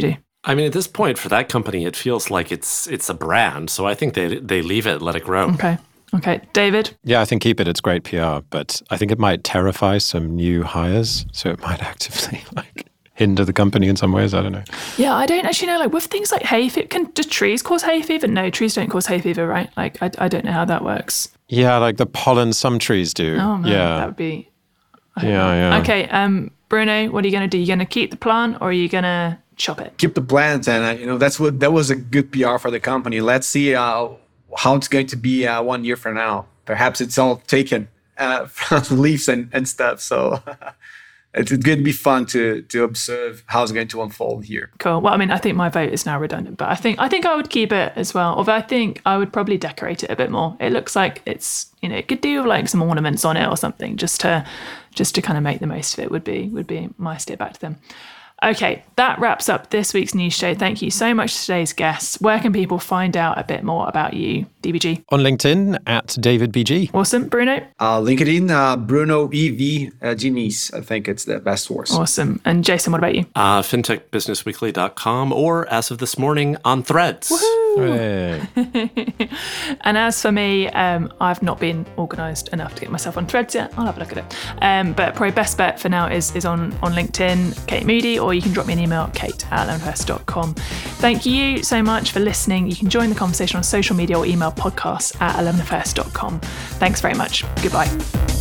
S5: I mean, at this point, for that company, it feels like it's it's a brand. So I think they they leave it, let it grow.
S1: Okay. Okay. David?
S3: Yeah, I think keep it. It's great P R, but I think it might terrify some new hires. So it might actively like hinder the company in some ways. I don't know.
S1: Yeah, I don't actually know. Like with things like hay fever, can do trees cause hay fever? No, trees don't cause hay fever, right? Like I, I don't know how that works.
S3: Yeah, like the pollen, some trees do.
S1: Oh man,
S3: yeah.
S1: that would be.
S3: Yeah, yeah.
S1: Okay, um, Bruno, what are you going to do? You going to keep the plant or are you going to chop it?
S4: Keep the plant, and uh, you know that's what that was a good P R for the company. Let's see uh, how it's going to be uh, one year from now. Perhaps it's all taken uh, from leaves and, and stuff. So it's going to be fun to to observe how it's going to unfold here.
S1: Cool. Well, I mean, I think my vote is now redundant, but I think I think I would keep it as well. Although I think I would probably decorate it a bit more. It looks like it's, you know, it could do like some ornaments on it or something, just to just to kind of make the most of it. Would be would be my steer back to them. Okay, that wraps up this week's news show. Thank you so much to today's guests. Where can people find out a bit more about you, D B G?
S3: On LinkedIn at David B G.
S1: Awesome. Bruno?
S4: Uh, LinkedIn, uh, Bruno E V uh, Diniz. I think it's the best source.
S1: Awesome. And Jason, what about you?
S5: Uh, fintech business weekly dot com or as of this morning on Threads.
S3: Hey.
S1: And as for me, um, I've not been organised enough to get myself on Threads yet. I'll have a look at it. Um, but probably best bet for now is, is on, on LinkedIn, Kate Moody, or you can drop me an email, kate at eleven f s dot com. Thank you so much for listening. You can join the conversation on social media or email podcasts at eleven f s dot com. Thanks very much. Goodbye.